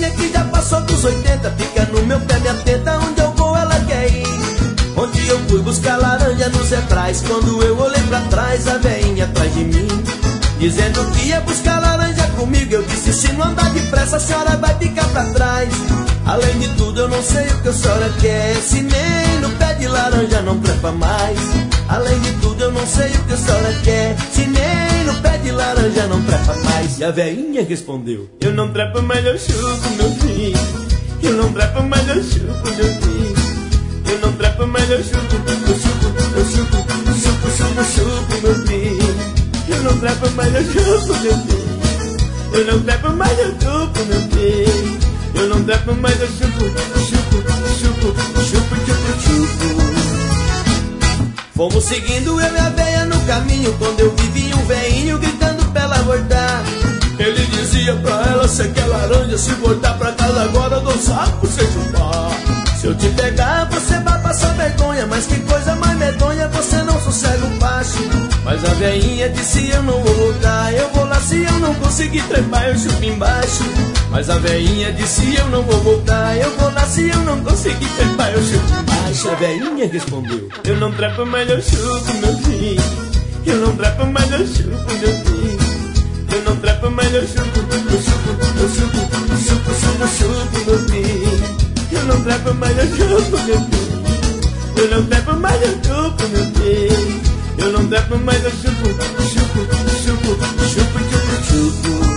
novinha que já passou dos 80, fica no meu pé, me atenta, onde eu vou ela quer ir. Onde eu fui buscar laranja nos Zebrais, quando eu olhei pra trás, a veinha atrás de mim, dizendo que ia buscar laranja comigo. Eu disse, se não andar depressa, a senhora vai ficar pra trás. Além de tudo, eu não sei o que a senhora quer, se nem no pé de laranja não trepa mais. Além de tudo, eu não sei o que a senhora quer, se nem no pé de laranja não trepa mais. E a veinha respondeu, eu não trepo, mas eu chupo, meu filho. Eu não trepo, mas eu chupo, meu filho. Eu não trepo, mas eu chupo, eu chupo, eu chupo, chupo, chupo, chupo, meu filho. Eu não trepo, mas eu chupo, meu filho. Eu não trepo, mas eu chupo, meu filho. Eu não trepo, mas eu chupo, chupo, chupo, chupo, chupo, chupo. Fomos seguindo eu e a véia no caminho, quando eu vi um veinho gritando pra ela voltar. Ele dizia pra ela, cê quer laranja, se voltar pra casa agora eu dou saco pra você chupar. Se eu te pegar, você vai passar vergonha, mas que coisa mais medonha, você não sossega o passo. Mas a veinha disse, eu não vou voltar, eu vou lá se eu não conseguir trepar, eu chupo embaixo. Mas a veinha disse, eu não vou voltar, eu vou lá se eu não conseguir trepar, eu chupo embaixo. A veinha respondeu, eu não trepo, mas eu chupo, meu filho. Eu não trepo, mas eu chupo, meu filho. Eu não trepo, mas eu chupo, eu chupo, eu chupo, chupo, chupo, chupo, meu filho. Eu não trepo, mas eu chupo, meu filho. Eu não trepo, mas eu chupo, meu filho. Eu não trepo, mas eu chupo, chupo, chupo, chupo, chupo, chupo.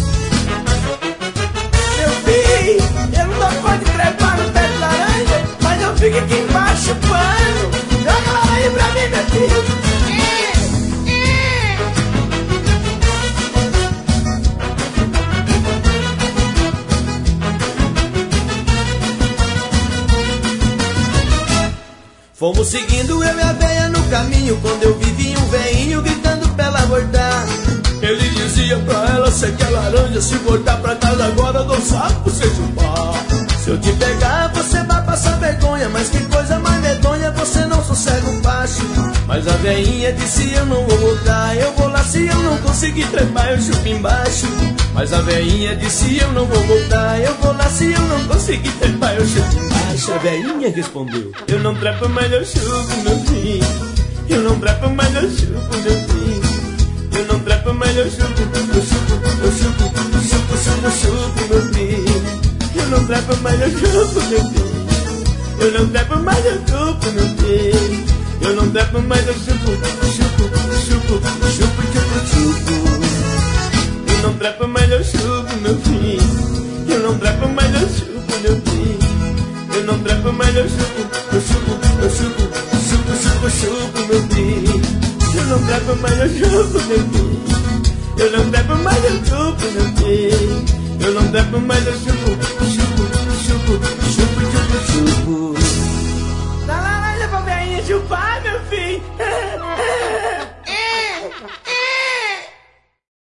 Meu filho, eu não pode trepar no pé de laranja, mas eu fico aqui embaixo chupando. Joga laranja pra mim, meu filho. Fomos seguindo eu e a véia no caminho, quando eu vi um veinho gritando pra ela voltar. Ele dizia pra ela, cê quer laranja, se voltar pra casa agora eu dou saco pra você chupar. Se eu te pegar, você vai passar vergonha, mas que coisa mais medonha, você não sossega o passo. Mas a veinha disse, eu não vou voltar, eu vou lá se eu não conseguir trepar, eu chupo embaixo. Mas a veinha disse, eu não vou voltar, eu vou lá se eu não conseguir trepar, eu chupo embaixo. A veinha respondeu, eu não trepo, mas eu chupo, meu filho. Eu não trepo, mas eu chupo, meu filho. Eu não trepo, mas eu chupo, eu chupo, eu chupo, chupo, chupo, chupo, meu filho. Eu não trepo, mas eu chupo, meu filho. Eu não trepo, mas eu chupo, meu filho. Eu não trepo, mas eu chupo, chupo, chupo, chupo, chupo, chupo. Eu não trepo, mas eu chupo, meu filho. Eu não trepo, mas eu chupo, meu filho. Eu não trepo, mas eu chupo, eu chupo, eu chupo, chupo, chupo, chupo, meu filho. Eu não trepo, mas eu chupo, meu filho. Eu não trepo, mas eu chupo, meu filho. Eu não trepo, mas eu chupo.